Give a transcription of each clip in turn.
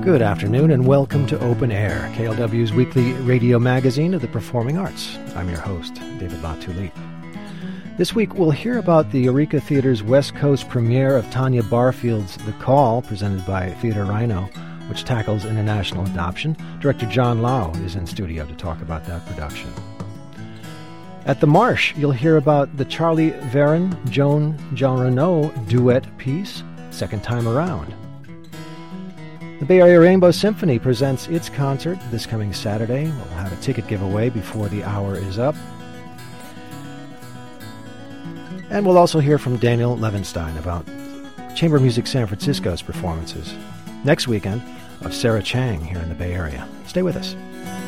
Good afternoon and welcome to Open Air, KLW's weekly radio magazine of the performing arts. I'm your host, David Latulippe. This week we'll hear about the Eureka Theater's West Coast premiere of Tanya Barfield's The Call, presented by Theater Rhino, which tackles international adoption. Director John Lau is in studio to talk about that production. At the Marsh, you'll hear about the Charlie Varon, Joan Jean Renaud duet piece, Second Time Around. The Bay Area Rainbow Symphony presents its concert this coming Saturday. We'll have a ticket giveaway before the hour is up. And we'll also hear from Daniel Levenstein about Chamber Music San Francisco's performances next weekend of Sarah Chang here in the Bay Area. Stay with us.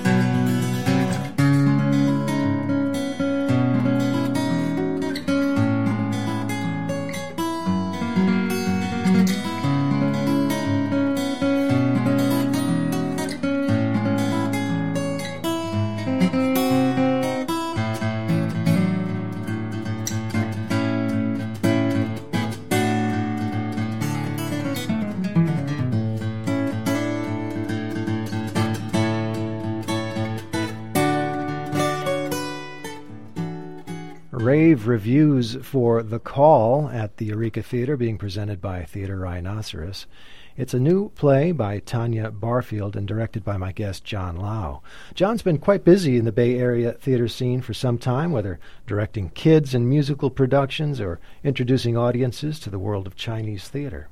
Rave reviews for The Call at the Eureka Theater, being presented by Theater Rhinoceros. It's a new play by Tanya Barfield and directed by my guest John Lau. John's been quite busy in the Bay Area theater scene for some time, whether directing kids and musical productions or introducing audiences to the world of Chinese theater.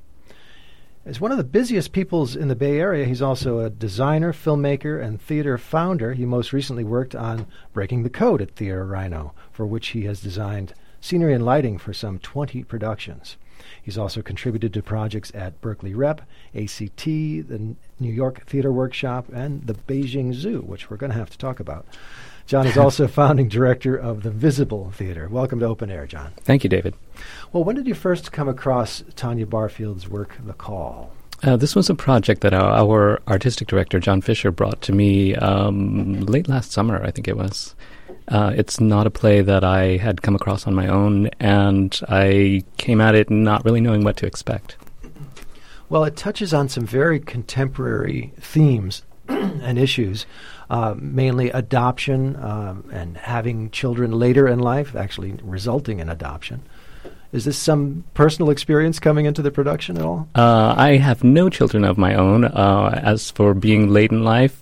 As one of the busiest peoples in the Bay Area, he's also a designer, filmmaker, and theater founder. He most recently worked on Breaking the Code at Theater Rhino, for which he has designed scenery and lighting for some 20 productions. He's also contributed to projects at Berkeley Rep, ACT, the New York Theater Workshop, and the Beijing Zoo, which we're going to have to talk about. John is also founding director of the Visible Theater. Welcome to Open Air, John. Thank you, David. Well, when did you first come across Tanya Barfield's work, The Call? This was a project that our artistic director, John Fisher, brought to me late last summer, I think it was. It's not a play that I had come across on my own, and I came at it not really knowing what to expect. Well, it touches on some very contemporary themes and issues, mainly adoption and having children later in life, actually resulting in adoption. Is this some personal experience coming into the production at all? I have no children of my own. As for being late in life,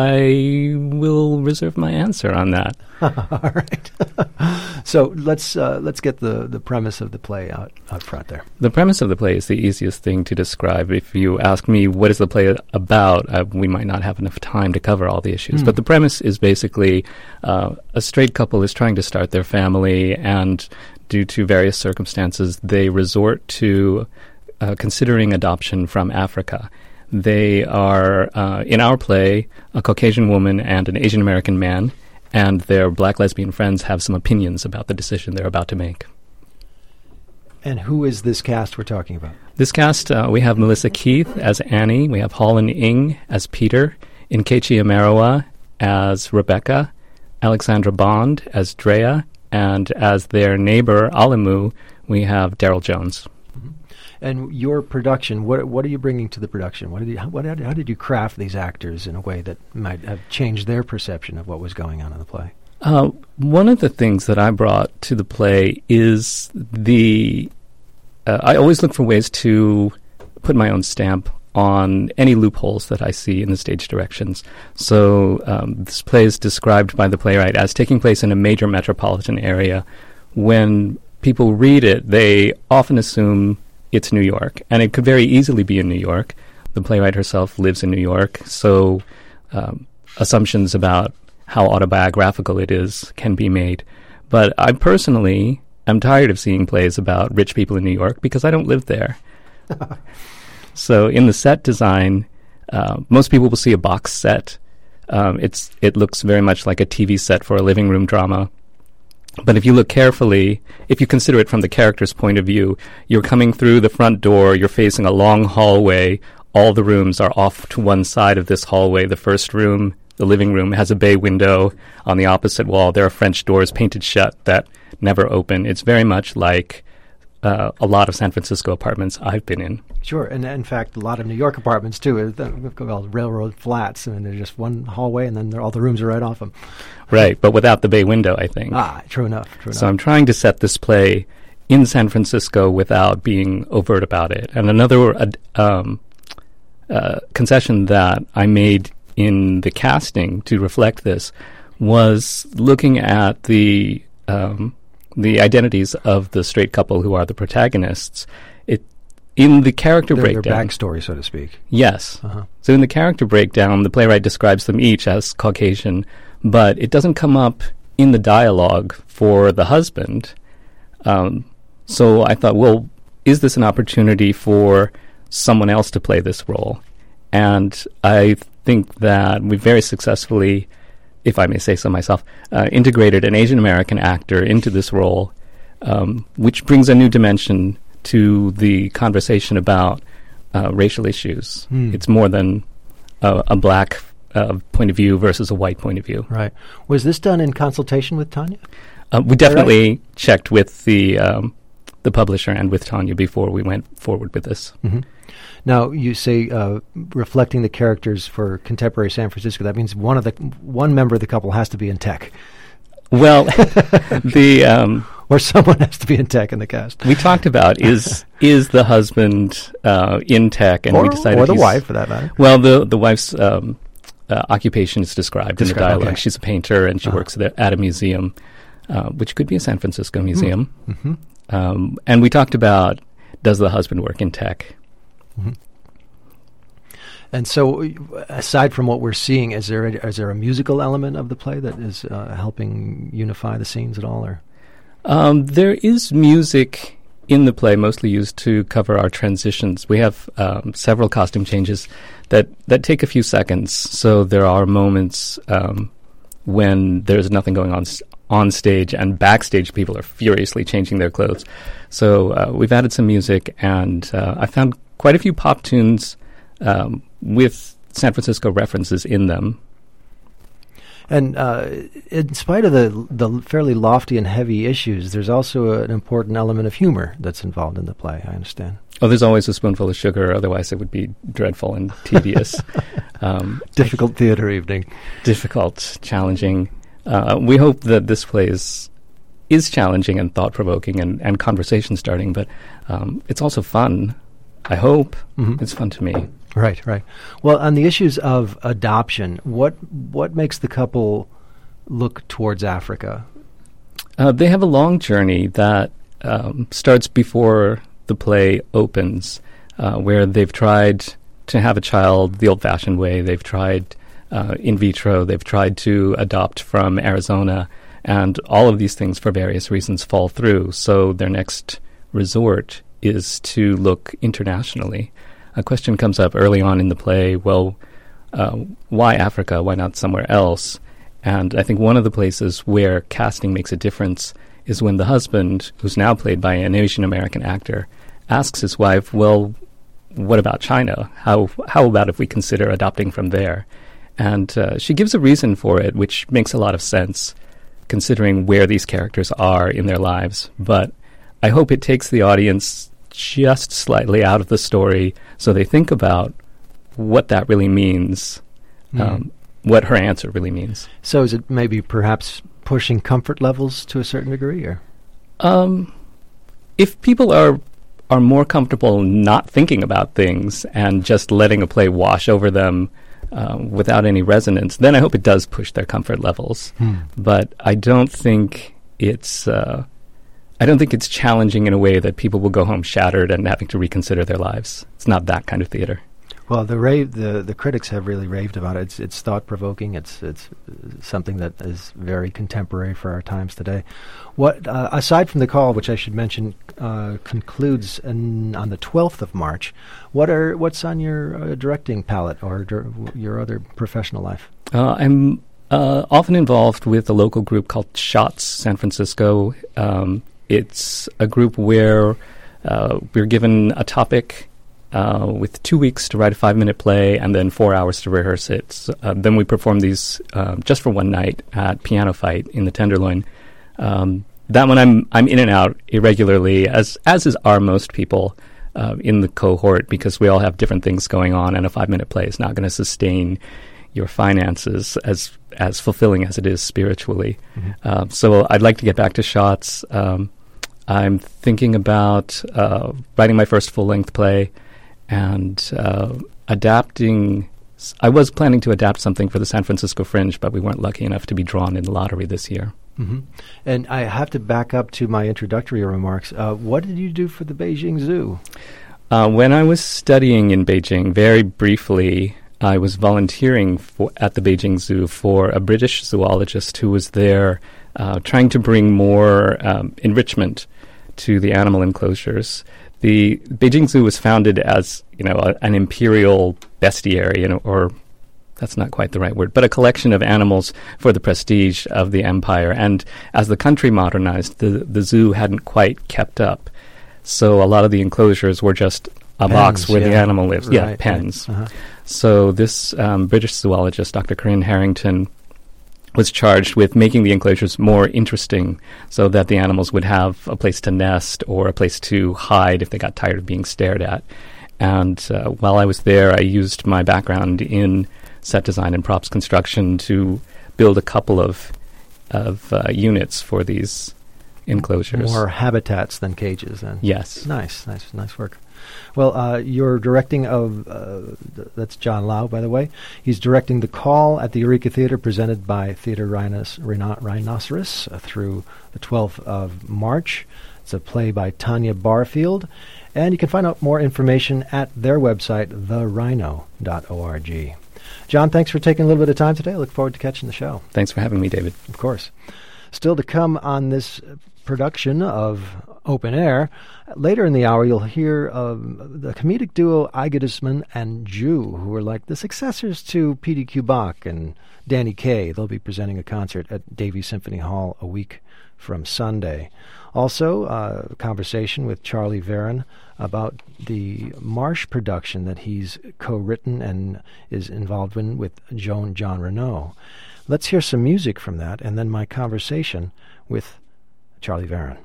I will reserve my answer on that. All right. So let's get the premise of the play out front there. The premise of the play is the easiest thing to describe. If you ask me what is the play about, we might not have enough time to cover all the issues. But the premise is basically a straight couple is trying to start their family, and due to various circumstances, they resort to considering adoption from Africa. They are, in our play, a Caucasian woman and an Asian American man, and their black lesbian friends have some opinions about the decision they're about to make. And who is this cast we're talking about? This cast, we have Melissa Keith as Annie, we have Holland Ng as Peter, Nkechi Amarawa as Rebecca, Alexandra Bond as Drea, and as their neighbor, Alimu, we have Daryl Jones. And your production, what are you bringing to the production? How did you craft these actors in a way that might have changed their perception of what was going on in the play? One of the things that I brought to the play is I always look for ways to put my own stamp on any loopholes that I see in the stage directions. So this play is described by the playwright as taking place in a major metropolitan area. When people read it, they often assume it's New York, and it could very easily be in New York. The playwright herself lives in New York, so assumptions about how autobiographical it is can be made. But I personally am tired of seeing plays about rich people in New York because I don't live there. So in the set design, most people will see a box set. It looks very much like a TV set for a living room drama. But if you look carefully, if you consider it from the character's point of view, you're coming through the front door, you're facing a long hallway, all the rooms are off to one side of this hallway. The first room, the living room, has a bay window. On the opposite wall, there are French doors painted shut that never open. It's very much like a lot of San Francisco apartments I've been in. Sure, and in fact, a lot of New York apartments too. We've got railroad flats, and they're just one hallway, and then all the rooms are right off them. Right, but without the bay window, I think. True enough. So I'm trying to set this play in San Francisco without being overt about it. And another concession that I made in the casting to reflect this was looking at the identities of the straight couple who are the protagonists. In the character breakdown, their backstory, so to speak. Yes. So in the character breakdown, the playwright describes them each as Caucasian, but it doesn't come up in the dialogue for the husband. So I thought, well, is this an opportunity for someone else to play this role? And I think that we very successfully, if I may say so myself, integrated an Asian American actor into this role, which brings a new dimension to the conversation about racial issues. It's more than a black point of view versus a white point of view. Right. Was this done in consultation with Tanya? We definitely checked with the publisher and with Tanya before we went forward with this. Mm-hmm. Now, you say reflecting the characters for contemporary San Francisco. That means one member of the couple has to be in tech. Well, the or someone has to be in tech in the cast. We talked about is the husband in tech, and we decided, or the wife for that matter. Well, the wife's occupation is described in the dialogue. Okay. She's a painter, and she works at a museum, which could be a San Francisco museum. Mm-hmm. And we talked about, does the husband work in tech? Mm-hmm. And so, aside from what we're seeing, is there a musical element of the play that is helping unify the scenes at all? Or there is music in the play, mostly used to cover our transitions. We have several costume changes that take a few seconds. So there are moments when there's nothing going on stage, and backstage people are furiously changing their clothes. So we've added some music, and I found quite a few pop tunes with San Francisco references in them. And in spite of the fairly lofty and heavy issues, there's also an important element of humor that's involved in the play, I understand. Oh, there's always a spoonful of sugar, otherwise it would be dreadful and tedious. Difficult theater evening. Difficult, challenging. We hope that this play is challenging and thought-provoking and conversation-starting, but it's also fun. I hope. Mm-hmm. It's fun to me. Right. Well, on the issues of adoption, what makes the couple look towards Africa? They have a long journey that starts before the play opens, where they've tried to have a child the old-fashioned way. They've tried in vitro. They've tried to adopt from Arizona, and all of these things, for various reasons, fall through. So their next resort is to look internationally. A question comes up early on in the play, well, why Africa? Why not somewhere else? And I think one of the places where casting makes a difference is when the husband, who's now played by an Asian American actor, asks his wife, well, what about China? How about if we consider adopting from there? And she gives a reason for it, which makes a lot of sense, considering where these characters are in their lives. But I hope it takes the audience just slightly out of the story so they think about what that really means, what her answer really means. So is it maybe perhaps pushing comfort levels to a certain degree? Or if people are more comfortable not thinking about things and just letting a play wash over them without any resonance, then I hope it does push their comfort levels. But I don't think it's challenging in a way that people will go home shattered and having to reconsider their lives. It's not that kind of theater. Well, the critics have really raved about it. It's thought-provoking. It's something that is very contemporary for our times today. What aside from the call, which I should mention, concludes on the 12th of March. What's on your directing palette or your other professional life? I'm often involved with a local group called Shots San Francisco. It's a group where we're given a topic with 2 weeks to write a 5-minute play and then 4 hours to rehearse it. So, then we perform these just for one night at Piano Fight in the Tenderloin. that one I'm in and out irregularly, as are most people in the cohort, because we all have different things going on, and a 5-minute play is not going to sustain your finances as fulfilling as it is spiritually. Mm-hmm. So I'd like to get back to shots. I'm thinking about writing my first full-length play and adapting. I was planning to adapt something for the San Francisco Fringe, but we weren't lucky enough to be drawn in the lottery this year. Mm-hmm. And I have to back up to my introductory remarks. What did you do for the Beijing Zoo? When I was studying in Beijing, very briefly, I was volunteering at the Beijing Zoo for a British zoologist who was there trying to bring more enrichment to the animal enclosures. The Beijing Zoo was founded as, an imperial bestiary, or that's not quite the right word, but a collection of animals for the prestige of the empire. And as the country modernized, the zoo hadn't quite kept up. So a lot of the enclosures were just a box where the animal lives. Right, pens. Right. Uh-huh. So this British zoologist, Dr. Corinne Harrington, was charged with making the enclosures more interesting so that the animals would have a place to nest or a place to hide if they got tired of being stared at. And while I was there, I used my background in set design and props construction to build a couple of units for these enclosures. More habitats than cages, then. Yes. Nice work. Well, you're directing that's John Lau, by the way. He's directing The Call at the Eureka Theater, presented by Theater Rhinoceros through the 12th of March. It's a play by Tanya Barfield, and you can find out more information at their website, therhino.org. John, thanks for taking a little bit of time today. I look forward to catching the show. Thanks for having me, David. Of course. Still to come on this production of Open Air. Later in the hour, you'll hear the comedic duo Igedisman and Jew, who are like the successors to P.D.Q. Bach and Danny Kaye. They'll be presenting a concert at Davie Symphony Hall a week from Sunday. Also, a conversation with Charlie Varon about the Marsh production that he's co-written and is involved in with John Renaud. Let's hear some music from that, and then my conversation with Charlie Varon.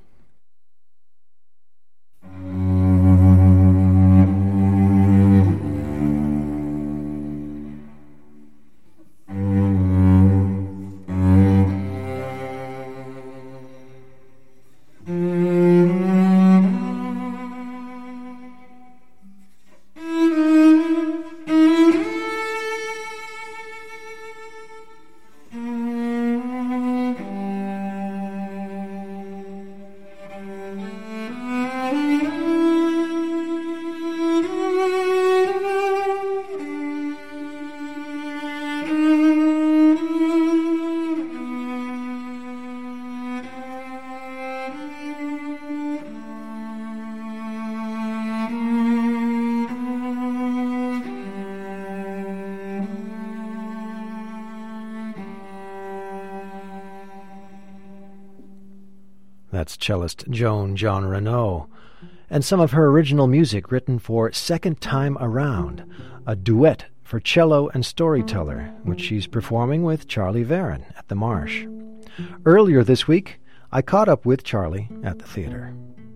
That's cellist John Renaud, and some of her original music written for Second Time Around, a duet for cello and storyteller, which she's performing with Charlie Varon at the Marsh. Earlier this week, I caught up with Charlie at the theater.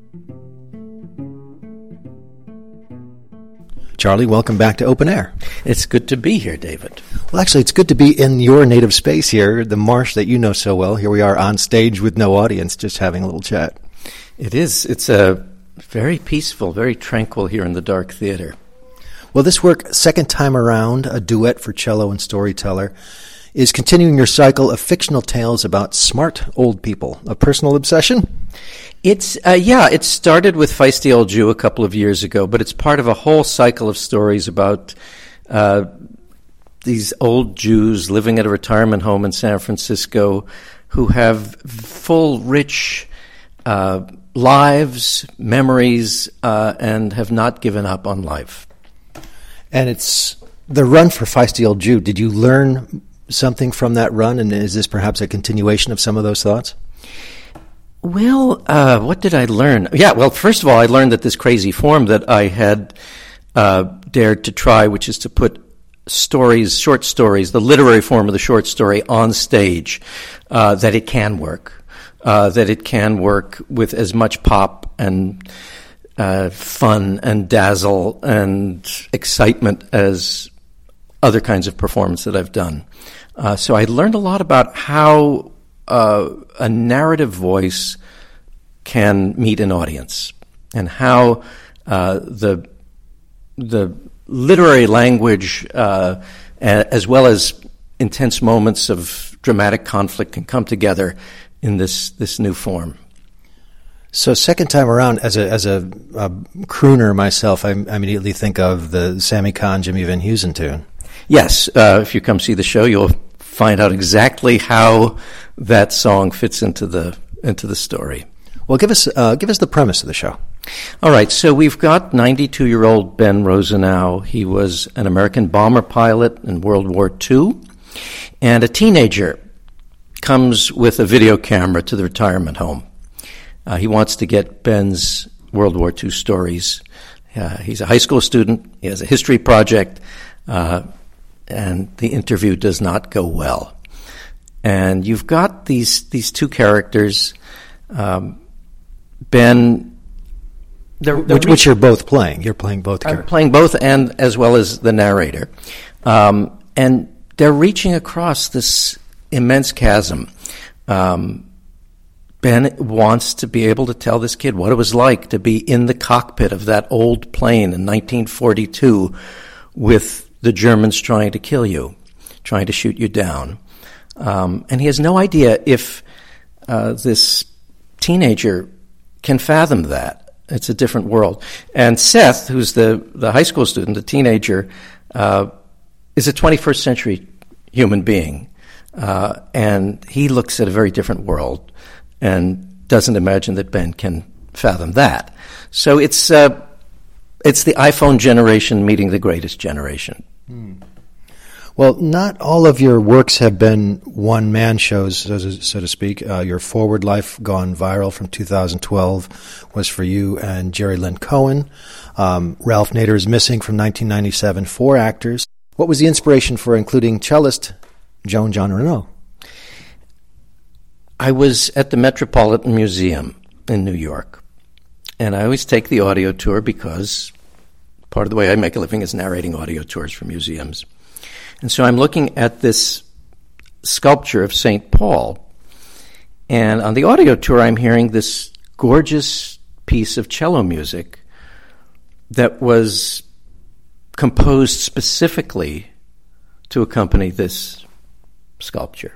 Charlie, welcome back to Open Air. It's good to be here, David. Well, actually, it's good to be in your native space here, the Marsh that you know so well. Here we are on stage with no audience, just having a little chat. It is. It's very peaceful, very tranquil here in the Dark Theater. Well, this work, Second Time Around, a duet for cello and storyteller, is continuing your cycle of fictional tales about smart old people. A personal obsession? It started with Feisty Old Jew a couple of years ago, but it's part of a whole cycle of stories about these old Jews living at a retirement home in San Francisco who have full, rich lives, memories, and have not given up on life. And it's the run for Feisty Old Jew. Did you learn something from that run, and is this perhaps a continuation of some of those thoughts? Well, what did I learn? Yeah, well, first of all, I learned that this crazy form that I had dared to try, which is to put short stories, the literary form of the short story on stage, that it can work. that it can work with as much pop and fun and dazzle and excitement as other kinds of performance that I've done. So I learned a lot about how a narrative voice can meet an audience, and how the literary language, as well as intense moments of dramatic conflict, can come together in this new form. So second time around, as a crooner myself, I immediately think of the Sammy Cahn, Jimmy Van Heusen tune. Yes, if you come see the show, you'll find out exactly how that song fits into the story. Well, give us the premise of the show. All right, so we've got 92-year-old Ben Rosenau. He was an American bomber pilot in World War II, and a teenager comes with a video camera to the retirement home. He wants to get Ben's World War II stories. He's a high school student. He has a history project, and the interview does not go well. And you've got these two characters, Ben. Which you're both playing. You're playing both characters. I'm playing both, and as well as the narrator. And they're reaching across this immense chasm. Ben wants to be able to tell this kid what it was like to be in the cockpit of that old plane in 1942 with the Germans trying to kill you, trying to shoot you down. And he has no idea if this teenager can fathom that. It's a different world. And Seth, who's the high school student, the teenager, is a 21st century human being. And he looks at a very different world and doesn't imagine that Ben can fathom that. So it's the iPhone generation meeting the greatest generation. Well, not all of your works have been one-man shows, so to speak. Your Forward Life Gone Viral from 2012 was for you and Jerry Lynn Cohen. Ralph Nader's Missing from 1997, 4 actors. What was the inspiration for including cellist Joan John Renaud? I was at the Metropolitan Museum in New York, and I always take the audio tour because part of the way I make a living is narrating audio tours for museums. And so I'm looking at this sculpture of St. Paul, and on the audio tour I'm hearing this gorgeous piece of cello music that was composed specifically to accompany this sculpture.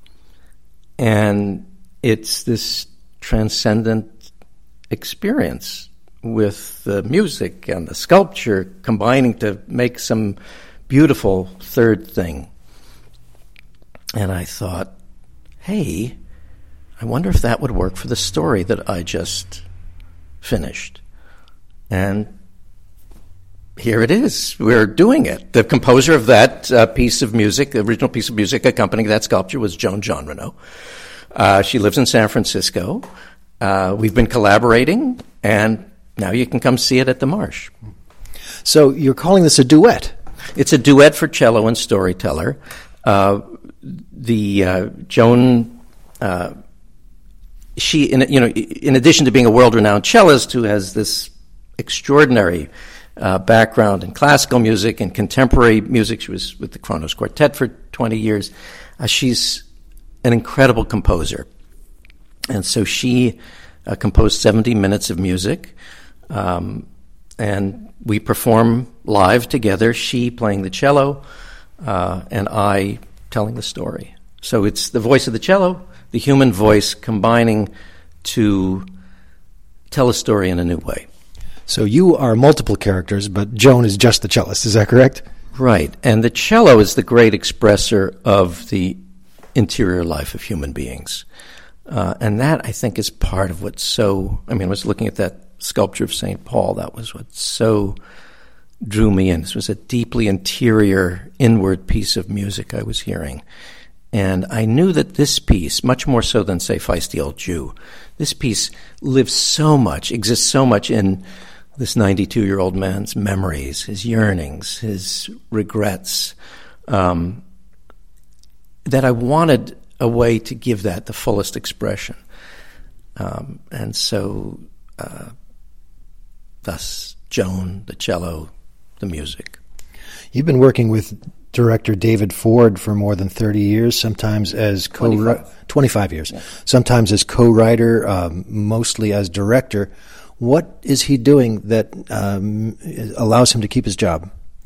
And it's this transcendent experience with the music and the sculpture combining to make some beautiful third thing. And I thought, hey, I wonder if that would work for the story that I just finished. And here it is. We're doing it. The composer of that piece of music, the original piece of music accompanying that sculpture, was Joan John Renaud. She lives in San Francisco. We've been collaborating, and now you can come see it at the Marsh. So you're calling this a duet? It's a duet for cello and storyteller. Joan, she, in addition to being a world-renowned cellist who has this extraordinary background in classical music and contemporary music, she was with the Kronos Quartet for 20 years. She's an incredible composer, and so she composed 70 minutes of music, and we perform live together, she playing the cello, and I telling the story. So it's the voice of the cello, the human voice combining to tell a story in a new way. So you are multiple characters, but Joan is just the cellist, is that correct? Right, and the cello is the great expresser of the interior life of human beings. And that, I think, is part of what's so... I was looking at that sculpture of St. Paul. That was what so drew me in. This was a deeply interior, inward piece of music I was hearing. And I knew that this piece, much more so than, say, Feisty Old Jew, this piece lives so much, exists so much in this 92-year-old man's memories, his yearnings, his regrets, that I wanted a way to give that the fullest expression. And so, thus, Joan, the cello, the music. You've been working with director David Ford for more than 30 years, sometimes as 25 years, sometimes as co-writer, mostly as director. What is he doing that allows him to keep his job?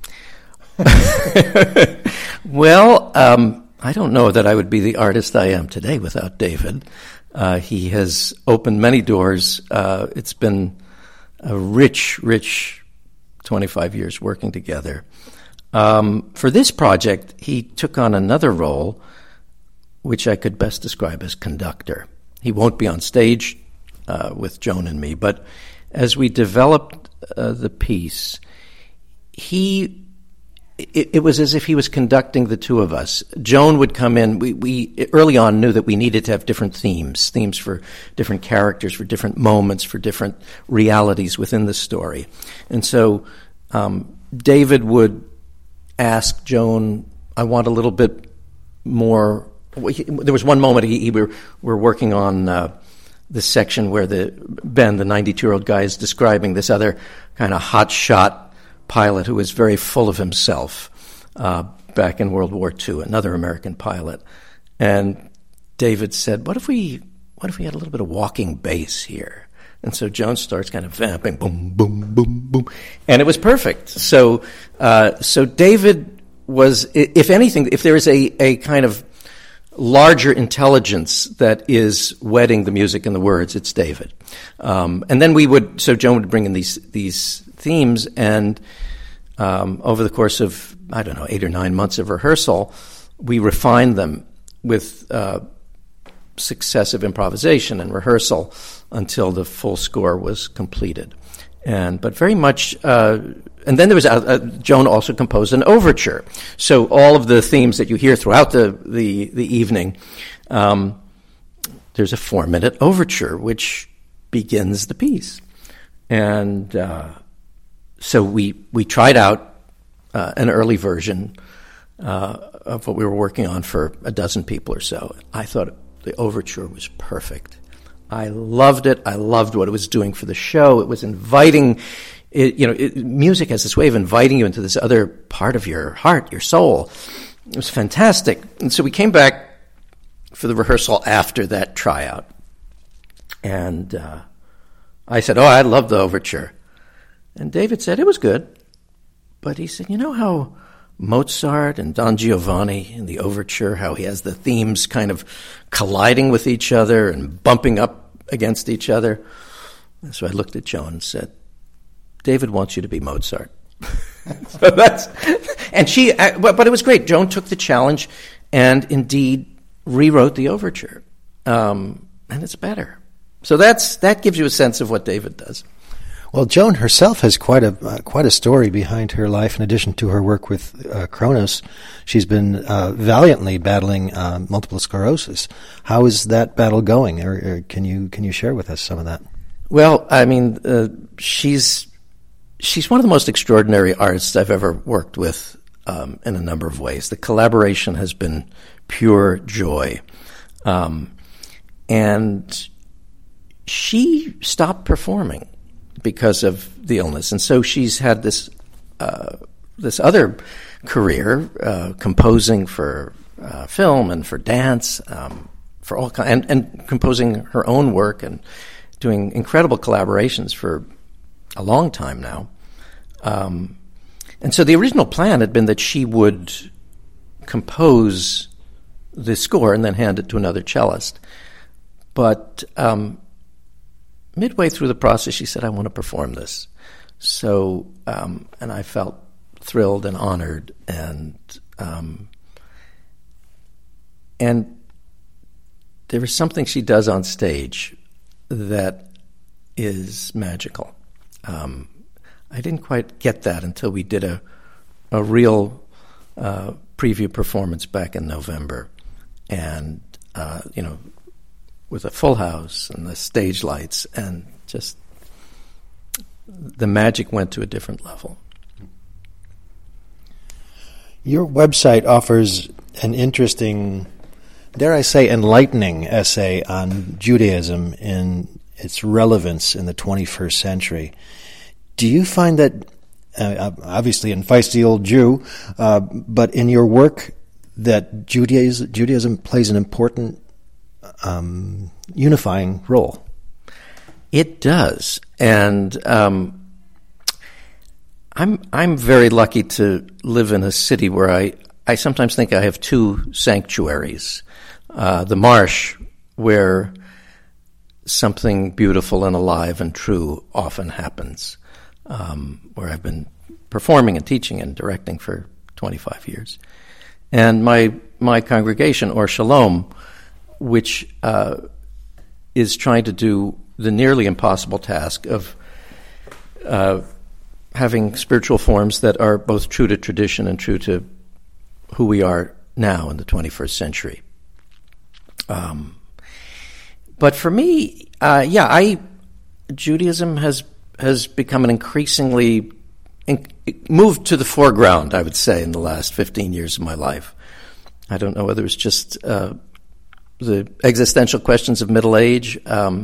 Well, I don't know that I would be the artist I am today without David. He has opened many doors. It's been a rich 25 years working together. For this project, he took on another role, which I could best describe as conductor. He won't be on stage with Joan and me, but as we developed the piece, it was as if he was conducting the two of us. Joan would come in. We early on knew that we needed to have different themes for different characters, for different moments, for different realities within the story. And so David would ask Joan, I want a little bit more. There was one moment we were working on this section where Ben, the 92-year-old guy, is describing this other kind of hotshot pilot who was very full of himself back in World War II, another American pilot. And David said, what if we had a little bit of walking bass here? And so Joan starts kind of vamping, boom, boom, boom, boom. And it was perfect. So David was, if anything, if there is a kind of larger intelligence that is wedding the music and the words, it's David. And then Joan would bring in these themes, and over the course of, 8 or 9 months of rehearsal, we refined them with successive improvisation and rehearsal until the full score was completed. But very much, and then there was Joan also composed an overture. So all of the themes that you hear throughout the evening, there's a 4-minute overture which begins the piece. And so we tried out an early version of what we were working on for a dozen people or so. I thought the overture was perfect. I loved it. I loved what it was doing for the show. It was inviting. Music has this way of inviting you into this other part of your heart, your soul. It was fantastic. And so we came back for the rehearsal after that tryout. And I said, I love the overture. And David said, it was good. But he said, you know how Mozart and Don Giovanni in the overture, how he has the themes kind of colliding with each other and bumping up against each other? And so I looked at Joan and said, David wants you to be Mozart. But it was great. Joan took the challenge and indeed rewrote the overture. And it's better. So that gives you a sense of what David does. Well, Joan herself has quite a story behind her life. In addition to her work with Kronos, she's been valiantly battling multiple sclerosis. How is that battle going? Or can you share with us some of that? Well, I mean, she's one of the most extraordinary artists I've ever worked with in a number of ways. The collaboration has been pure joy, and she stopped performing because of the illness, and so she's had this other career, composing for film and for dance, for all and composing her own work and doing incredible collaborations for a long time now. And so the original plan had been that she would compose the score and then hand it to another cellist, but midway through the process, she said, I want to perform this. So, and I felt thrilled and honored, and there is something she does on stage that is magical. I didn't quite get that until we did a real preview performance back in November, and with a full house and the stage lights, and just the magic went to a different level. Your website offers an interesting dare I say, enlightening essay on Judaism in its relevance in the 21st century. Do you find that, obviously in Feisty Old Jew, but in your work, that Judaism plays an important unifying role? It does, and I'm very lucky to live in a city where I sometimes think I have two sanctuaries. The Marsh, where something beautiful and alive and true often happens, where I've been performing and teaching and directing for 25 years. And my congregation, Or Shalom, which is trying to do the nearly impossible task of having spiritual forms that are both true to tradition and true to who we are now in the 21st century. But for me, Judaism has become an increasingly moved to the foreground, I would say, in the last 15 years of my life. I don't know whether it's just the existential questions of middle age.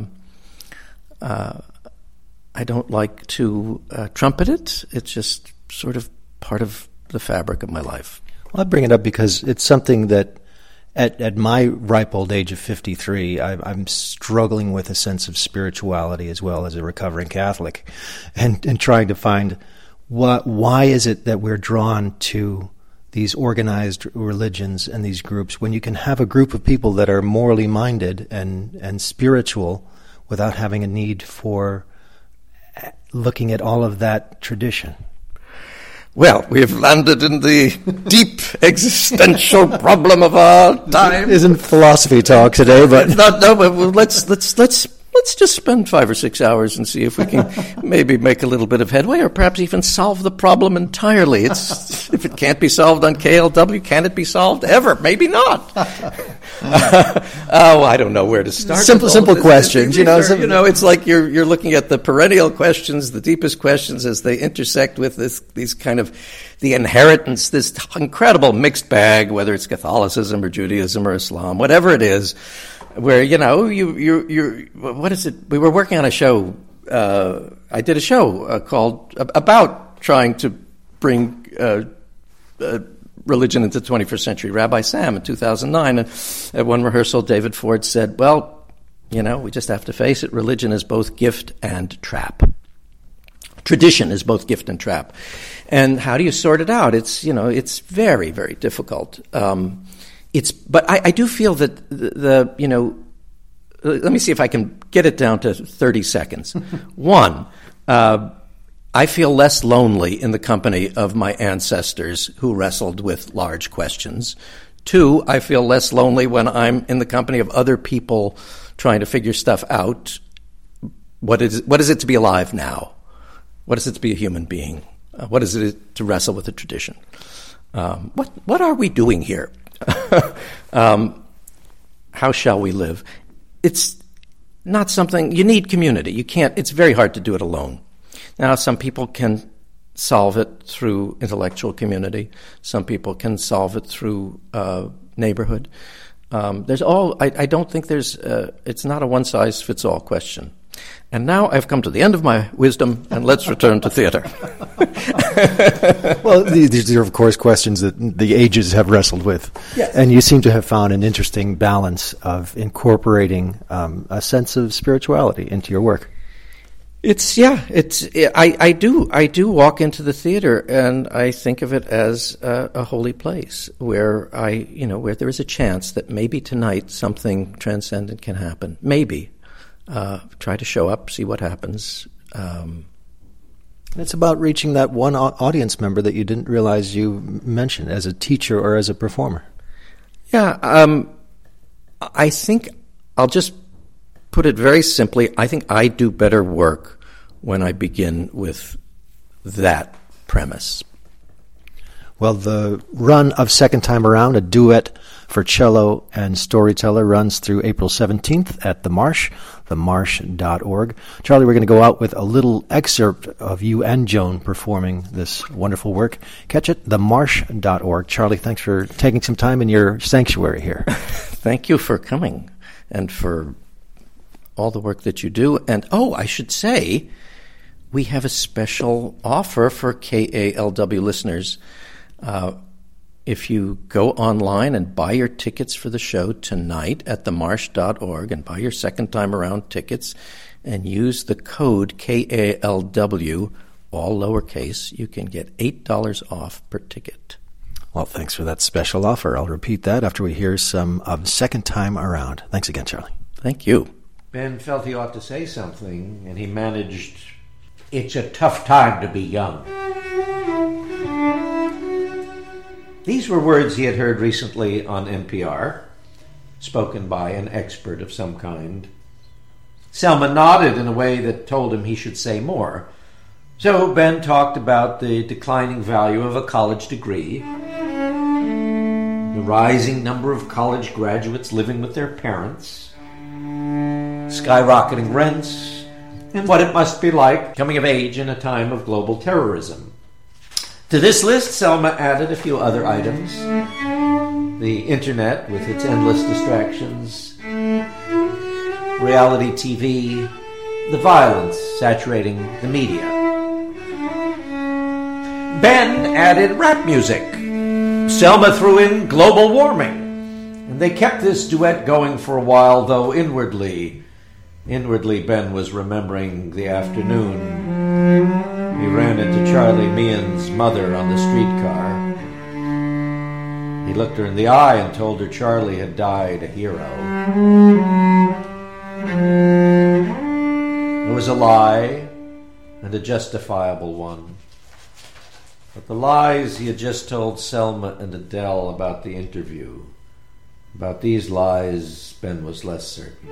I don't like to trumpet it. It's just sort of part of the fabric of my life. Well, I bring it up because it's something that at my ripe old age of 53, I'm struggling with a sense of spirituality as well as a recovering Catholic, and trying to find why is it that we're drawn to these organized religions and these groups when you can have a group of people that are morally minded and spiritual without having a need for looking at all of that tradition. Well, we have landed in the deep existential problem of our time. Isn't philosophy talk today, but no, but let's just spend 5 or 6 hours and see if we can maybe make a little bit of headway, or perhaps even solve the problem entirely. If it can't be solved on KLW, can it be solved ever? Maybe not. I don't know where to start. Simple questions, it's like you're looking at the perennial questions, the deepest questions, as they intersect with these kind of the inheritance, this incredible mixed bag, whether it's Catholicism or Judaism or Islam, whatever it is. Where, you what is it? We were working on a show. I did a show called about trying to bring religion into the 21st century. Rabbi Sam in 2009, and at one rehearsal, David Ford said, "Well, we just have to face it. Religion is both gift and trap. Tradition is both gift and trap. And how do you sort it out? It's very, very difficult." But I do feel that let me see if I can get it down to 30 seconds. One, I feel less lonely in the company of my ancestors who wrestled with large questions. Two, I feel less lonely when I'm in the company of other people trying to figure stuff out. What is it to be alive now? What is it to be a human being? What is it to wrestle with a tradition? What are we doing here? How shall we live? It's not something you need community. You can't. It's very hard to do it alone. Now, some people can solve it through intellectual community. Some people can solve it through neighborhood. I don't think it's not a one-size-fits-all question. And now I've come to the end of my wisdom, and let's return to theater. Well, these are, of course, questions that the ages have wrestled with. Yes. And you seem to have found an interesting balance of incorporating a sense of spirituality into your work. I do walk into the theater, and I think of it as a holy place where where there is a chance that maybe tonight something transcendent can happen. Maybe. Try to show up, see what happens. It's about reaching that one audience member that you didn't realize you mentioned as a teacher or as a performer. Yeah, I think I'll just put it very simply. I think I do better work when I begin with that premise. Well, the run of Second Time Around, a duet for cello and storyteller, runs through April 17th at The Marsh, themarsh.org. Charlie, we're going to go out with a little excerpt of you and Joan performing this wonderful work. Catch it, themarsh.org. Charlie, thanks for taking some time in your sanctuary here. Thank you for coming and for all the work that you do. And, I should say, we have a special offer for KALW listeners. If you go online and buy your tickets for the show tonight at themarsh.org and buy your Second Time Around tickets and use the code KALW, all lowercase, you can get $8 off per ticket. Well, thanks for that special offer. I'll repeat that after we hear some of Second Time Around. Thanks again, Charlie. Thank you. Ben felt he ought to say something, and he managed, "It's a tough time to be young." These were words he had heard recently on NPR, spoken by an expert of some kind. Selma nodded in a way that told him he should say more. So Ben talked about the declining value of a college degree, the rising number of college graduates living with their parents, skyrocketing rents, and what it must be like coming of age in a time of global terrorism. To this list, Selma added a few other items. The internet with its endless distractions, reality TV, the violence saturating the media. Ben added rap music. Selma threw in global warming. And they kept this duet going for a while, though inwardly Ben was remembering the afternoon he ran into Charlie Meehan's mother on the streetcar. He looked her in the eye and told her Charlie had died a hero. It was a lie, and a justifiable one. But the lies he had just told Selma and Adele about the interview, about these lies, Ben was less certain.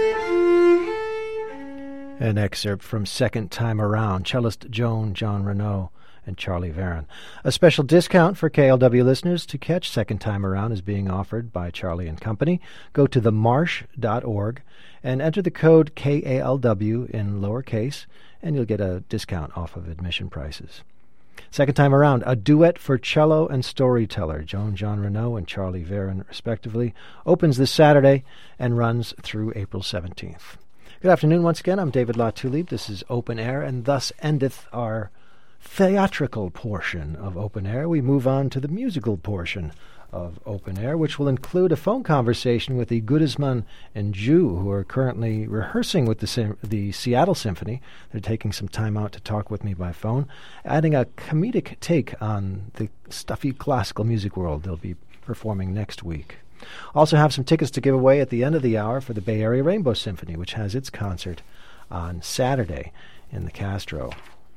An excerpt from Second Time Around, cellist John Renaud and Charlie Varon. A special discount for KLW listeners to catch Second Time Around is being offered by Charlie and Company. Go to themarsh.org and enter the code KALW in lowercase, and you'll get a discount off of admission prices. Second Time Around, a duet for cello and storyteller, John Renaud and Charlie Varon, respectively, opens this Saturday and runs through April 17th. Good afternoon once again. I'm David Latulib. This is Open Air, and thus endeth our theatrical portion of Open Air. We move on to the musical portion of Open Air, which will include a phone conversation with the Goodisman and Jew, who are currently rehearsing with the Seattle Symphony. They're taking some time out to talk with me by phone, adding a comedic take on the stuffy classical music world they'll be performing next week. Also have some tickets to give away at the end of the hour for the Bay Area Rainbow Symphony, which has its concert on Saturday in the Castro.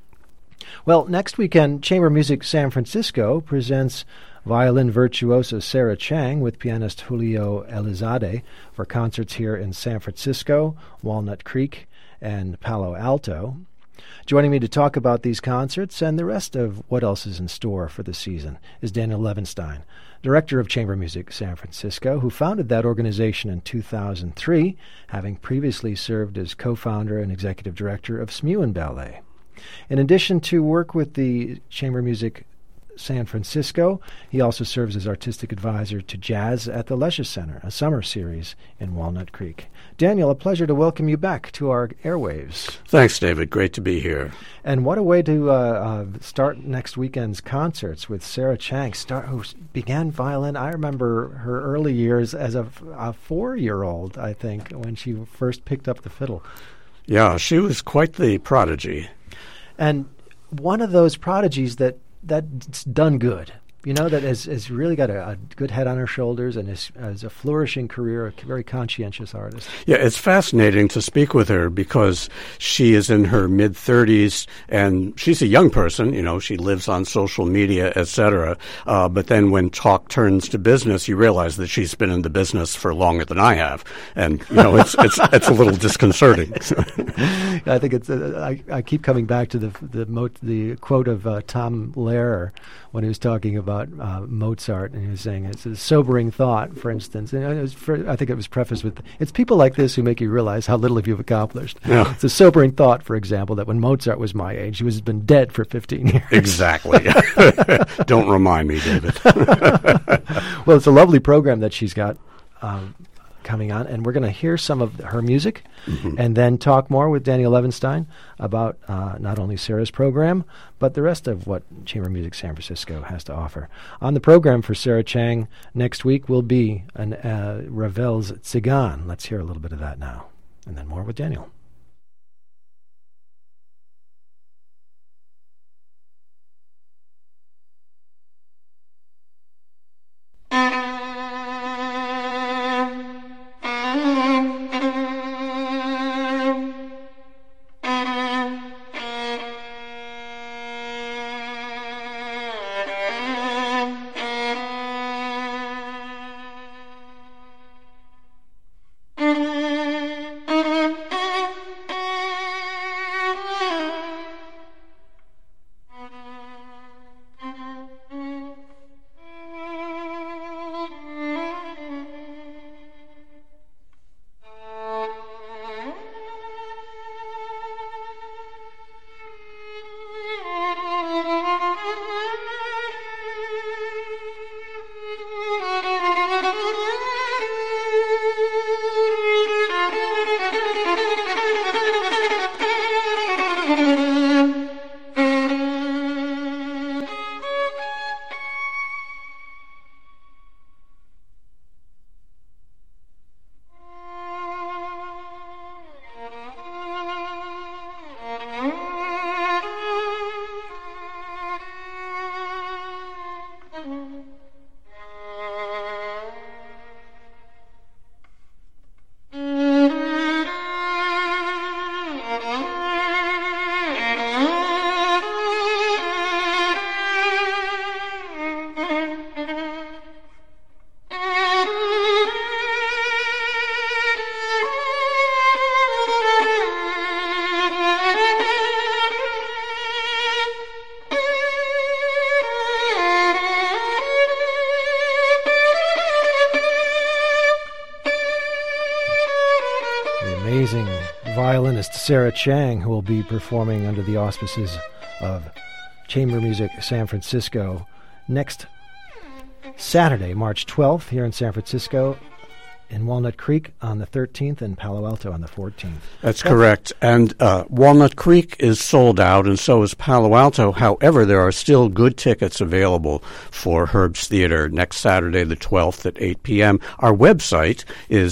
Well, next weekend, Chamber Music San Francisco presents violin virtuoso Sarah Chang with pianist Julio Elizade for concerts here in San Francisco, Walnut Creek, and Palo Alto. Joining me to talk about these concerts and the rest of what else is in store for the season is Daniel Levenstein, director of Chamber Music San Francisco, who founded that organization in 2003, having previously served as co-founder and executive director of Smuin Ballet. In addition to work with the Chamber Music San Francisco, he also serves as artistic advisor to Jazz at the Lesher Center, a summer series in Walnut Creek. Daniel, a pleasure to welcome you back to our airwaves. Thanks, David. Great to be here. And what a way to start next weekend's concerts with Sarah Chang, who began violin. I remember her early years as a 4-year-old, I think, when she first picked up the fiddle. Yeah, she was quite the prodigy. And one of those prodigies that's done good, that has really got a good head on her shoulders and has a flourishing career, a very conscientious artist. Yeah, it's fascinating to speak with her because she is in her mid-30s and she's a young person. She lives on social media, etc. But then when talk turns to business, you realize that she's been in the business for longer than I have, and it's a little disconcerting. I think it's. I keep coming back to the quote of Tom Lehrer when he was talking about about Mozart, and he was saying it's a sobering thought, for instance. And I think it was prefaced with, it's people like this who make you realize how little you've accomplished. Yeah. It's a sobering thought, for example, that when Mozart was my age, he was been dead for 15 years. Exactly. Don't remind me, David. Well, it's a lovely program that she's got coming on, and we're going to hear some of her music and then talk more with Daniel Levinstein about not only Sarah's program, but the rest of what Chamber Music San Francisco has to offer. On the program for Sarah Chang next week will be Ravel's Tsigan. Let's hear a little bit of that now, and then more with Daniel. Amazing violinist Sarah Chang, who will be performing under the auspices of Chamber Music San Francisco next Saturday, March 12th, here in San Francisco, in Walnut Creek on the 13th, and Palo Alto on the 14th. That's correct. And Walnut Creek is sold out, and so is Palo Alto. However, there are still good tickets available for Herb's Theater next Saturday, the 12th at 8 p.m. Our website is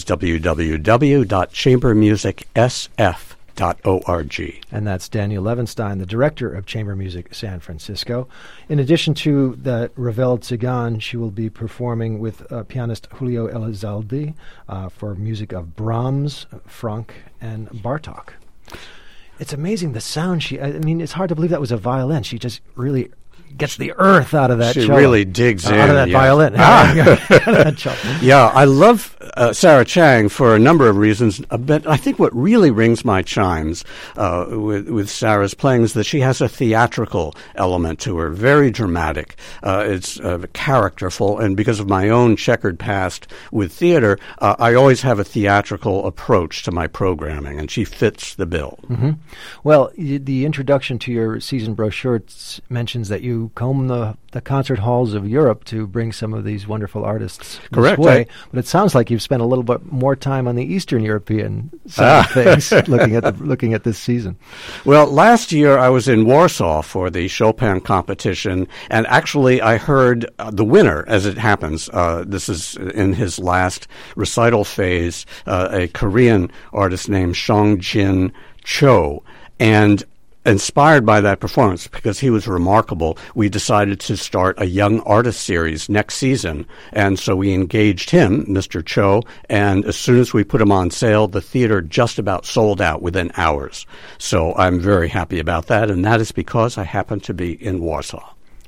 www.chambermusicsf.org. And that's Daniel Levinstein, the director of Chamber Music San Francisco. In addition to the Ravel Tsigan, she will be performing with pianist Julio Elizalde for music of Brahms, Franck, and Bartók. It's amazing the sound I mean, it's hard to believe that was a violin. She just really gets the earth out of that She cello. really digs in. Out of that violin. Yeah, I love Sarah Chang for a number of reasons, but I think what really rings my chimes with Sarah's playing is that she has a theatrical element to her, very dramatic. It's characterful, and because of my own checkered past with theater, I always have a theatrical approach to my programming, and she fits the bill. Mm-hmm. Well, the introduction to your season brochure mentions that you comb the concert halls of Europe to bring some of these wonderful artists Correct. this way. But it sounds like you've spent a little bit more time on the Eastern European side of things, looking at this season. Well, last year I was in Warsaw for the Chopin competition, and actually I heard the winner, as it happens. This is in his last recital phase, a Korean artist named Song-Jin Cho, and inspired by that performance, because he was remarkable, we decided to start a young artist series next season. And so we engaged him, Mr. Cho, and as soon as we put him on sale, the theater just about sold out within hours. So I'm very happy about that, and that is because I happen to be in Warsaw.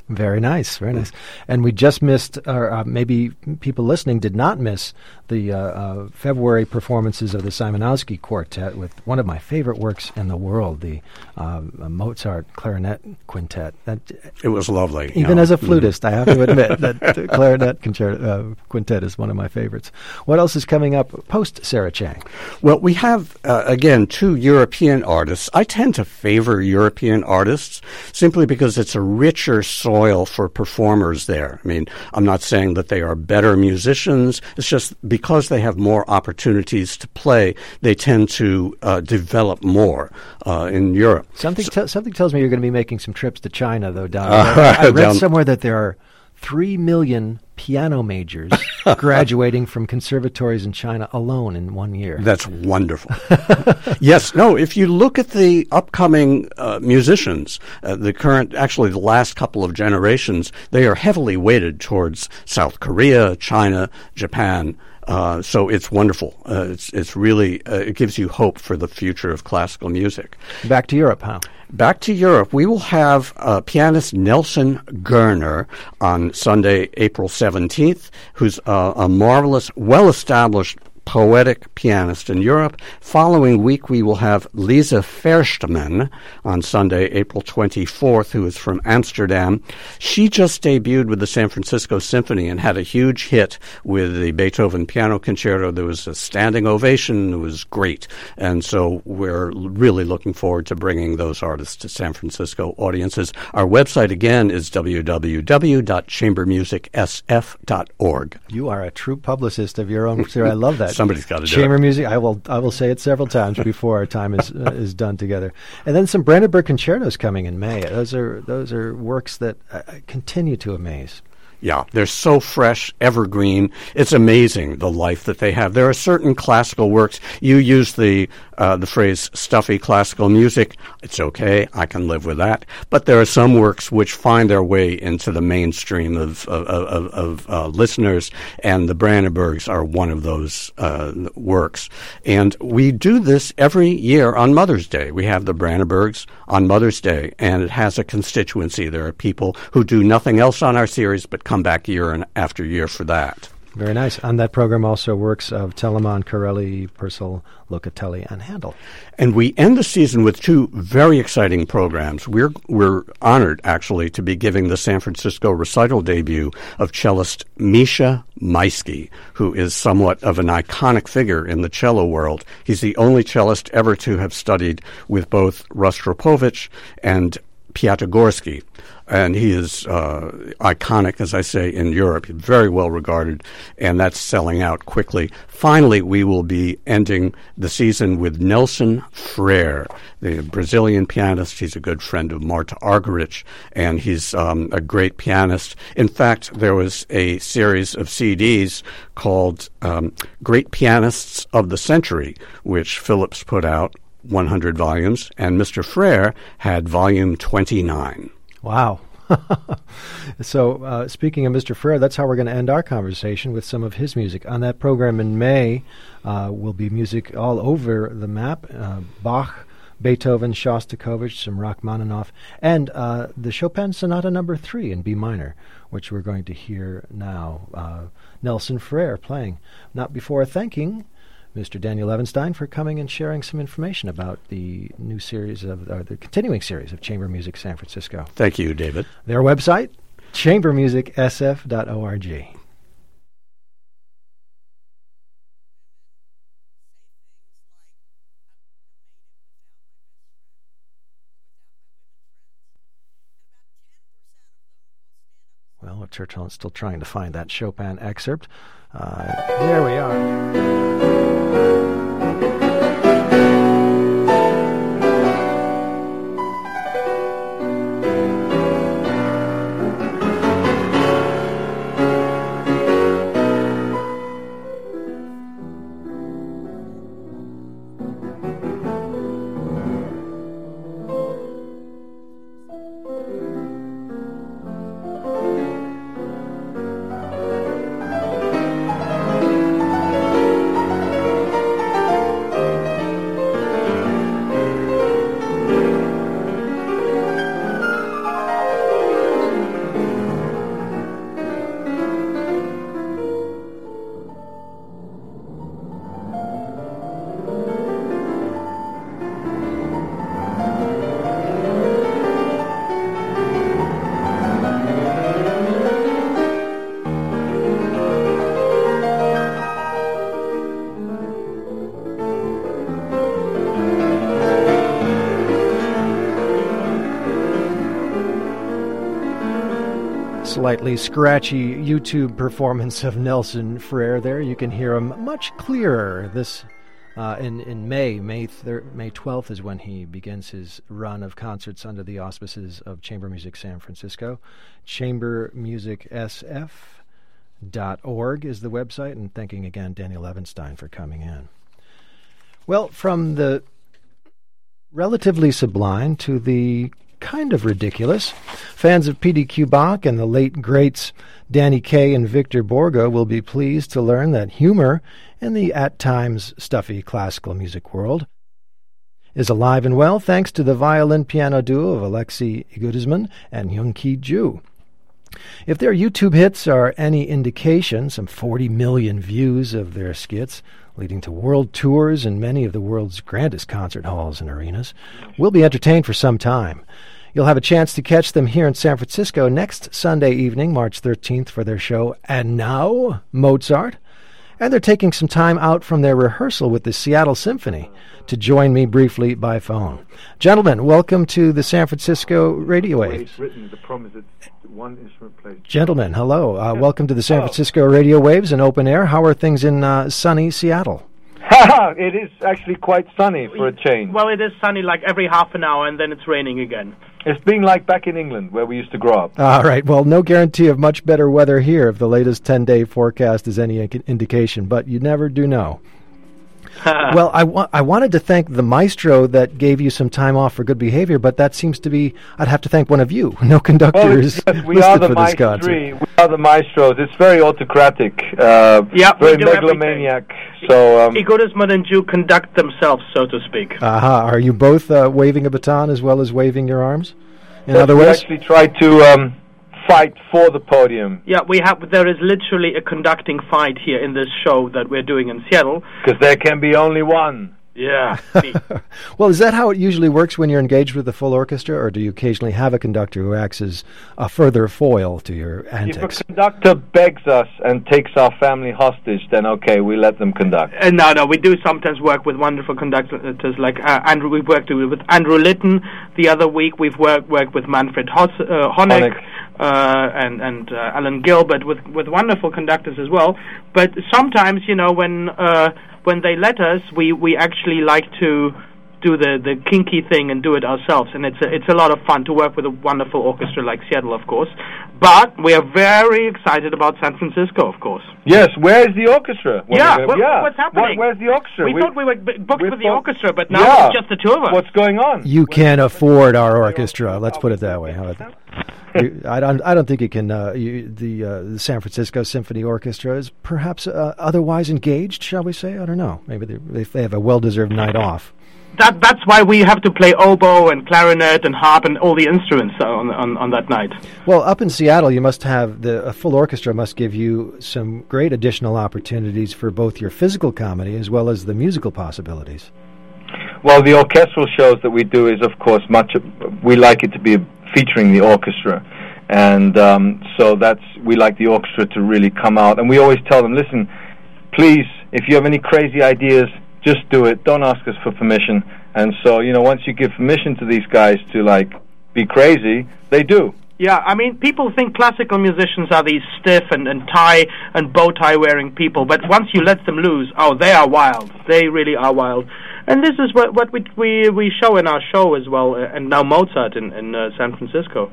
Very nice, very nice. And we just missed, or maybe people listening did not miss, the February performances of the Szymanowski Quartet with one of my favorite works in the world, the Mozart Clarinet Quintet. It was lovely. Even as a flutist, I have to admit that the Clarinet Quintet is one of my favorites. What else is coming up post Sarah Chang? Well, we have, again, 2 European artists. I tend to favor European artists simply because it's a richer soil for performers there. I mean, I'm not saying that they are better musicians. It's just because they have more opportunities to play, they tend to develop more in Europe. Something tells me you're going to be making some trips to China, though, Don. I read somewhere that there are 3 million piano majors graduating from conservatories in China alone in 1 year. That's wonderful. Yes, no, if you look at the upcoming musicians, the last couple of generations, they are heavily weighted towards South Korea, China, Japan. So it's wonderful. It's really, it gives you hope for the future of classical music. Back to Europe, huh? Back to Europe, we will have pianist Nelson Gerner on Sunday, April 17th, who's a marvelous, well-established poetic pianist in Europe. Following week, we will have Lisa Verstman on Sunday, April 24th, who is from Amsterdam. She just debuted with the San Francisco Symphony and had a huge hit with the Beethoven Piano Concerto. There was a standing ovation. It was great. And so we're really looking forward to bringing those artists to San Francisco audiences. Our website, again, is www.chambermusicsf.org. You are a true publicist of your own. I love that. Somebody's got to do it. Chamber music. I will say it several times before our time is done together. And then some Brandenburg concertos coming in May. Those are works that continue to amaze. Yeah, they're so fresh, evergreen. It's amazing the life that they have. There are certain classical works. You use the phrase stuffy classical music. It's okay. I can live with that. But there are some works which find their way into the mainstream of listeners, and the Brandenburgs are one of those works. And we do this every year on Mother's Day. We have the Brandenburgs on Mother's Day, and it has a constituency. There are people who do nothing else on our series but come back year after year for that. Very nice. On that program also works of Telemann, Corelli, Purcell, Locatelli, and Handel. And we end the season with 2 very exciting programs. We're honored, actually, to be giving the San Francisco recital debut of cellist Misha Maisky, who is somewhat of an iconic figure in the cello world. He's the only cellist ever to have studied with both Rostropovich and Piatigorsky. And he is iconic, as I say, in Europe. He's very well regarded, and that's selling out quickly. Finally, we will be ending the season with Nelson Freire, the Brazilian pianist. He's a good friend of Marta Argerich, and he's a great pianist. In fact, there was a series of CDs called Great Pianists of the Century, which Philips put out, 100 volumes, and Mr. Freire had volume 29. Wow. So speaking of Mr. Freire, that's how we're going to end our conversation, with some of his music. On that program in May will be music all over the map. Bach, Beethoven, Shostakovich, some Rachmaninoff, and the Chopin Sonata No. 3 in B minor, which we're going to hear now. Nelson Freire playing. Not before thanking Mr. Daniel Evenstein for coming and sharing some information about the new series the continuing series of Chamber Music San Francisco. Thank you, David. Their website, chambermusicsf.org. Well, Churchill is still trying to find that Chopin excerpt. There we are. slightly scratchy YouTube performance of Nelson Frere there. You can hear him much clearer this in May. May 12th is when he begins his run of concerts under the auspices of Chamber Music San Francisco. ChamberMusicSF.org is the website, and thanking again Daniel Levinstein for coming in. Well, from the relatively sublime to the kind of ridiculous, fans of P.D.Q. Bach and the late greats Danny Kaye and Victor Borge will be pleased to learn that humor in the at times stuffy classical music world is alive and well thanks to the violin-piano duo of Alexei Igudizman and Young-Ki Ju. If their YouTube hits are any indication, some 40 million views of their skits, leading to world tours in many of the world's grandest concert halls and arenas, will be entertained for some time. You'll have a chance to catch them here in San Francisco next Sunday evening, March 13th, for their show And Now, Mozart. And they're taking some time out from their rehearsal with the Seattle Symphony to join me briefly by phone. Gentlemen, welcome to the San Francisco Radio Waves. Gentlemen, hello. Welcome to the San Francisco Radio Waves and Open Air. How are things in sunny Seattle? It is actually quite sunny for a change. Well, it is sunny like every half an hour, and then it's raining again. It's being like back in England, where we used to grow up. All right. Well, no guarantee of much better weather here if the latest 10-day forecast is any indication, but you never do know. Well, I wanted to thank the maestro that gave you some time off for good behavior, but that seems to be, I'd have to thank one of you. No conductors we are the maestri. We are the maestros. It's very autocratic, very megalomaniac. So, Igudizman and Ju conduct themselves, so to speak. Are you both waving a baton as well as waving your arms? In other words? We actually try to fight for the podium. Yeah, there is literally a conducting fight here in this show that we're doing in Seattle. Because there can be only one. Yeah. Well, is that how it usually works when you're engaged with a full orchestra, or do you occasionally have a conductor who acts as a further foil to your antics? If a conductor begs us and takes our family hostage, then okay, we let them conduct. No, we do sometimes work with wonderful conductors like Andrew. We've worked with Andrew Litton. The other week we've worked with Manfred Honeck. And Alan Gilbert with wonderful conductors as well. But sometimes, when they let us, we actually like to do the kinky thing and do it ourselves, and it's a lot of fun to work with a wonderful orchestra like Seattle, of course. But we are very excited about San Francisco, of course. Yes, where is the orchestra? What's happening? Where's the orchestra? We thought we were booked with the orchestra, but now it's just the two of us. What's going on? You can't afford our orchestra. Let's put it that way. How about that? I don't think it can. The San Francisco Symphony Orchestra is perhaps otherwise engaged, shall we say? I don't know. Maybe they have a well-deserved night off. That's why we have to play oboe and clarinet and harp and all the instruments on that night. Well, up in Seattle, you must have a full orchestra must give you some great additional opportunities for both your physical comedy as well as the musical possibilities. Well, the orchestral shows that we do is, of course, we like it to be featuring the orchestra, and so we like the orchestra to really come out. And we always tell them, listen, please, if you have any crazy ideas, just do it. Don't ask us for permission. And so, once you give permission to these guys to be crazy, they do. Yeah, I mean, people think classical musicians are these stiff and tie and bow tie wearing people, but once you let them loose, they are wild. They really are wild. And this is what we show in our show as well, and now Mozart in San Francisco.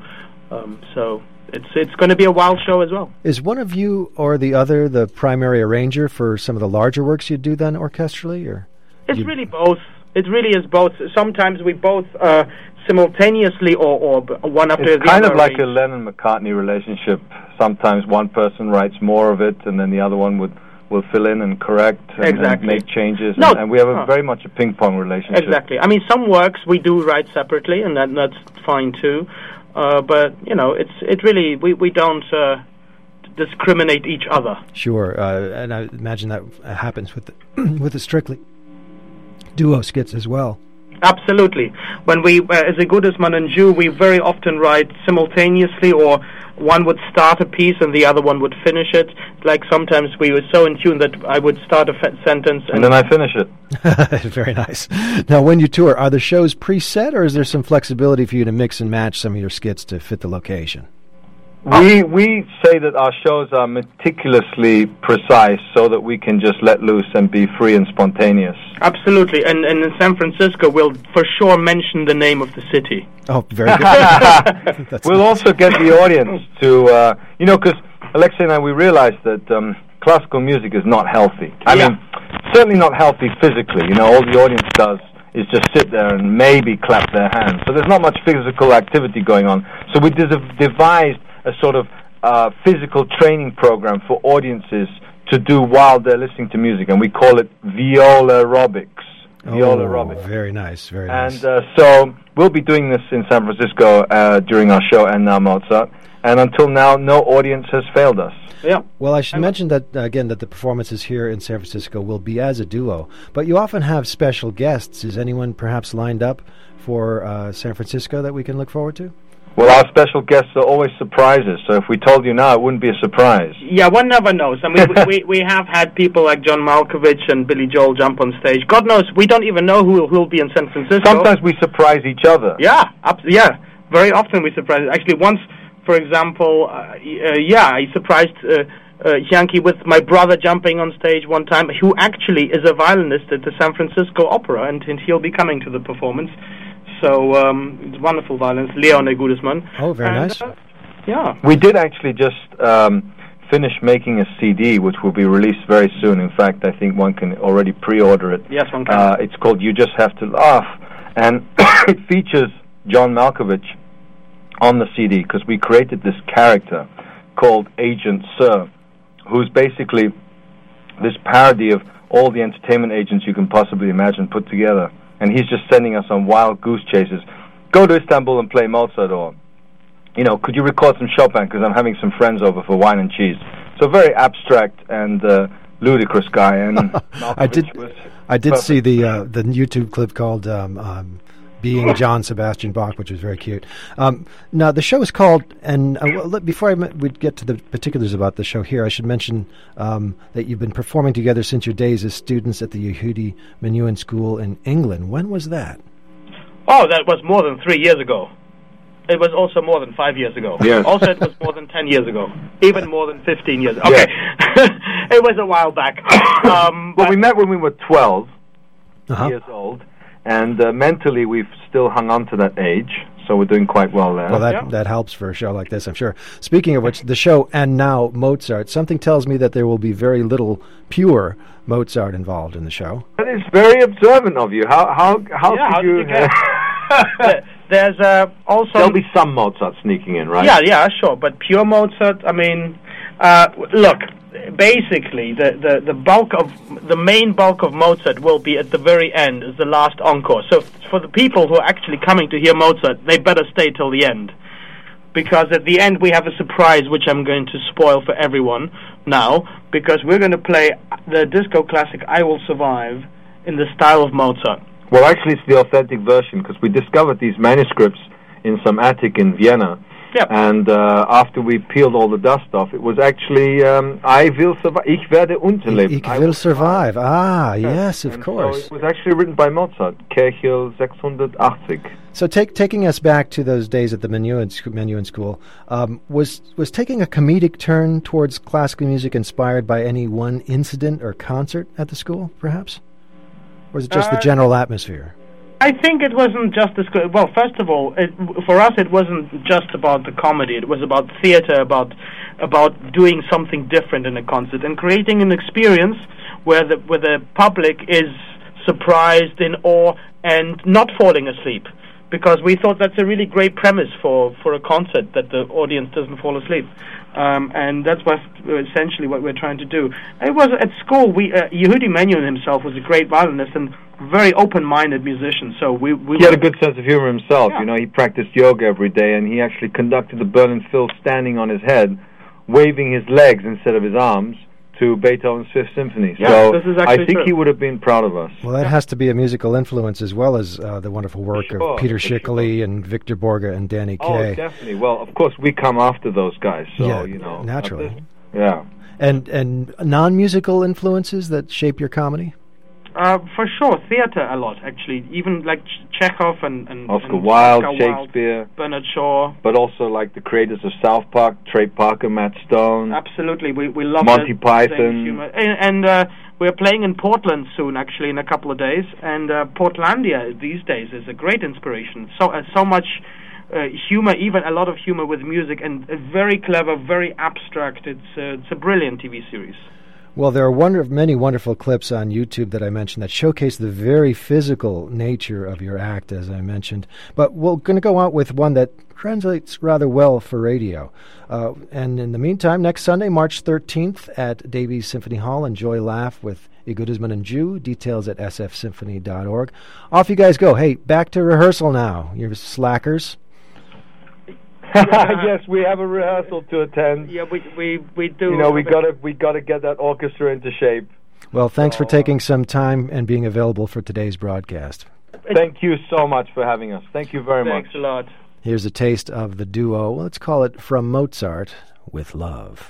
So it's going to be a wild show as well. Is one of you or the other the primary arranger for some of the larger works you do then orchestrally, or? It's really both. It really is both. Sometimes we both simultaneously or one after the other. It's kind of like a Lennon-McCartney relationship. Sometimes one person writes more of it, and then the other one will fill in and correct and make changes. And we have very much a ping-pong relationship. Exactly. I mean, some works we do write separately, and that's fine too. But, it really, we don't discriminate each other. Sure. And I imagine that happens with the Strictly duo skits as well. Absolutely. When we, as Igudizman and Ju, we very often write simultaneously, or one would start a piece and the other one would finish it. Like sometimes we were so in tune that I would start a sentence and then I finish it. Very nice. Now, when you tour, are the shows preset, or is there some flexibility for you to mix and match some of your skits to fit the location? We say that our shows are meticulously precise so that we can just let loose and be free and spontaneous. Absolutely, and in San Francisco, we'll for sure mention the name of the city. Oh, very good. We'll also get the audience to, because Alexei and I, we realized that classical music is not healthy. I mean, certainly not healthy physically. All the audience does is just sit there and maybe clap their hands. So there's not much physical activity going on. So we devised a sort of physical training program for audiences to do while they're listening to music, and we call it viola aerobics. Viola aerobics. Very nice, very nice. And so we'll be doing this in San Francisco during our show, And Now Mozart. And until now, no audience has failed us. Yeah. Well, I should mention that, again, that the performances here in San Francisco will be as a duo, but you often have special guests. Is anyone perhaps lined up for San Francisco that we can look forward to? Well, our special guests are always surprises, so if we told you now, it wouldn't be a surprise. Yeah, one never knows. I mean, we have had people like John Malkovich and Billy Joel jump on stage. God knows, we don't even know who will be in San Francisco. Sometimes we surprise each other. Yeah, very often we surprise. Actually, once, for example, I surprised Yankee with my brother jumping on stage one time, who actually is a violinist at the San Francisco Opera, and he'll be coming to the performance. So it's wonderful violence, Leon Gudesman. Oh, very nice. Yeah. We did actually just finish making a CD, which will be released very soon. In fact, I think one can already pre-order it. Yes, one can. It's called You Just Have to Laugh, and it features John Malkovich on the CD, because we created this character called Agent Sir, who's basically this parody of all the entertainment agents you can possibly imagine put together. And he's just sending us on wild goose chases. Go to Istanbul and play Mozart, or, could you record some Chopin, because I'm having some friends over for wine and cheese. So very abstract and ludicrous guy. And I did see the YouTube clip called Being John Sebastian Bach, which was very cute. Now, the show is called, and before we get to the particulars about the show here, I should mention that you've been performing together since your days as students at the Yehudi Menuhin School in England. When was that? Oh, that was more than 3 years ago. It was also more than 5 years ago. Yes. Also, it was more than 10 years ago. Even more than 15 years ago. Okay. Yes. It was a while back. Well, we met when we were 12 Uh-huh. years old. And mentally, we've still hung on to that age, so we're doing quite well there. Well, that helps for a show like this, I'm sure. Speaking of which, the show And Now Mozart, something tells me that there will be very little pure Mozart involved in the show. That is very observant of you. How could you... There's also... There'll be some Mozart sneaking in, right? Yeah, sure. But pure Mozart, I mean, look... Basically, the main bulk of Mozart will be at the very end, as the last encore. So for the people who are actually coming to hear Mozart, they better stay till the end, because at the end we have a surprise, which I'm going to spoil for everyone now, because we're going to play the disco classic "I Will Survive" in the style of Mozart. Well, actually, it's the authentic version, because we discovered these manuscripts in some attic in Vienna. Yep. And after we peeled all the dust off, it was actually I will survive. Ich werde unterleben. Ich will survive. Yes, of course. So it was actually written by Mozart, Kirchel 680. So taking us back to those days at the Menuhin School, was taking a comedic turn towards classical music inspired by any one incident or concert at the school, perhaps? Or is it just the general atmosphere? I think it wasn't just as good. Well, first of all, for us, it wasn't just about the comedy. It was about theater, about doing something different in a concert and creating an experience where the public is surprised, in awe, and not falling asleep. Because we thought that's a really great premise for a concert, that the audience doesn't fall asleep. And that's essentially what we're trying to do. It was at school. Yehudi Menuhin himself was a great violinist and very open-minded musician. So he had a good sense of humor himself. Yeah. He practiced yoga every day, and he actually conducted the Berlin Phil standing on his head, waving his legs instead of his arms, to Beethoven's Fifth Symphony. Yeah, so this is I think true. He would have been proud of us. Well, that has to be a musical influence as well as the wonderful work of Peter Schickele and Victor Borge and Danny Kaye. Oh, definitely. Well, of course, we come after those guys, so, naturally. Yeah. And non-musical influences that shape your comedy? For sure, theatre a lot, actually. Even like Chekhov and Oscar Wilde, Oscar Shakespeare, Bernard Shaw. but also like the creators of South Park, Trey Parker, Matt Stone. Absolutely, we love Monty that Python. humor. And we're playing in Portland soon, actually, in a couple of days. And Portlandia these days is a great inspiration. So much humor, even a lot of humor with music, and very clever, very abstract. It's a brilliant TV series. Well, there are many wonderful clips on YouTube that I mentioned that showcase the very physical nature of your act, as I mentioned. But we're going to go out with one that translates rather well for radio. And in the meantime, next Sunday, March 13th at Davies Symphony Hall, enjoy Laugh with Igudisman and Jew. Details at sfsymphony.org. Off you guys go. Hey, back to rehearsal now, you slackers. Yes, we have a rehearsal to attend. Yeah, we do. You know, we gotta get that orchestra into shape. Well, thanks for taking some time and being available for today's broadcast. Thank you so much for having us. Thank you very much. Thanks a lot. Here's a taste of the duo. Let's call it From Mozart with Love.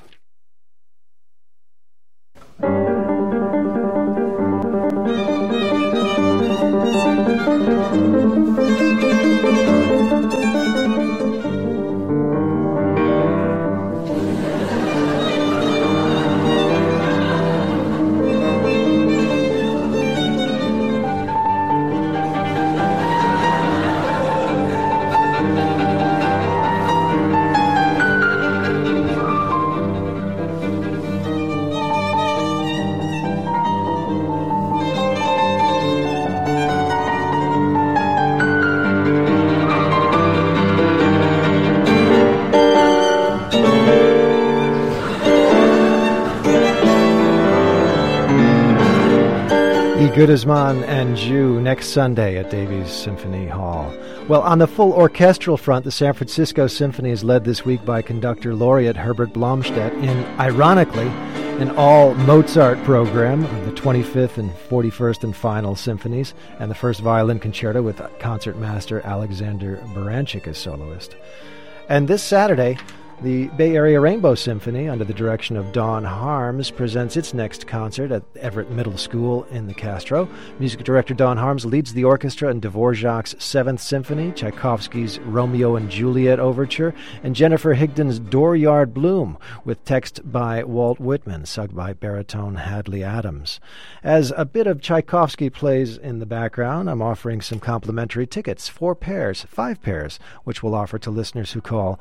Igudisman and Jew next Sunday at Davies Symphony Hall. Well, on the full orchestral front, the San Francisco Symphony is led this week by conductor laureate Herbert Blomstedt in, ironically, an all-Mozart program of the 25th and 41st and final symphonies, and the first violin concerto with concertmaster Alexander Baranchik as soloist. And this Saturday, the Bay Area Rainbow Symphony, under the direction of Dawn Harms, presents its next concert at Everett Middle School in the Castro. Music director Dawn Harms leads the orchestra in Dvorak's Seventh Symphony, Tchaikovsky's Romeo and Juliet Overture, and Jennifer Higdon's Dooryard Bloom, with text by Walt Whitman, sung by baritone Hadley Adams. As a bit of Tchaikovsky plays in the background, I'm offering some complimentary tickets, 5 pairs, which we'll offer to listeners who call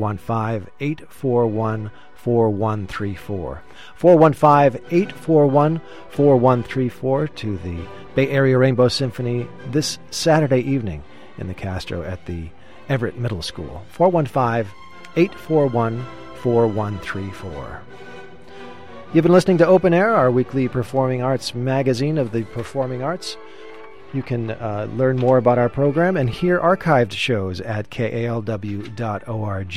415-841-4134. 415-841-4134 to the Bay Area Rainbow Symphony this Saturday evening in the Castro at the Everett Middle School. 415-841-4134. You've been listening to Open Air, our weekly performing arts magazine of the performing arts. You can learn more about our program and hear archived shows at kalw.org.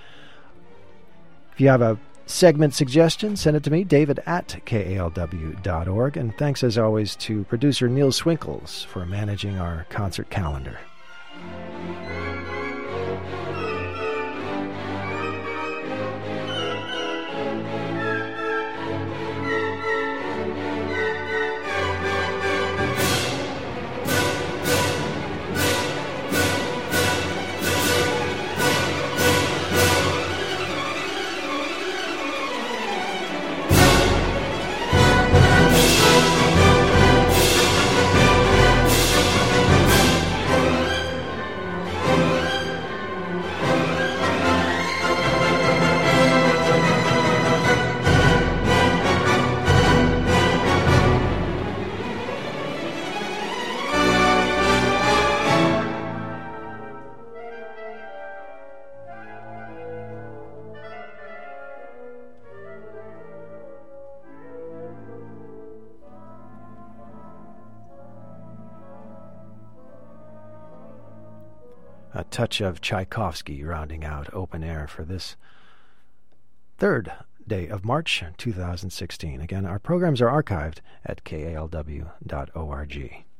If you have a segment suggestion, send it to me, david@kalw.org. And thanks, as always, to producer Neil Swinkles for managing our concert calendar. A touch of Tchaikovsky rounding out Open Air for this third day of March 2016. Again, our programs are archived at kalw.org.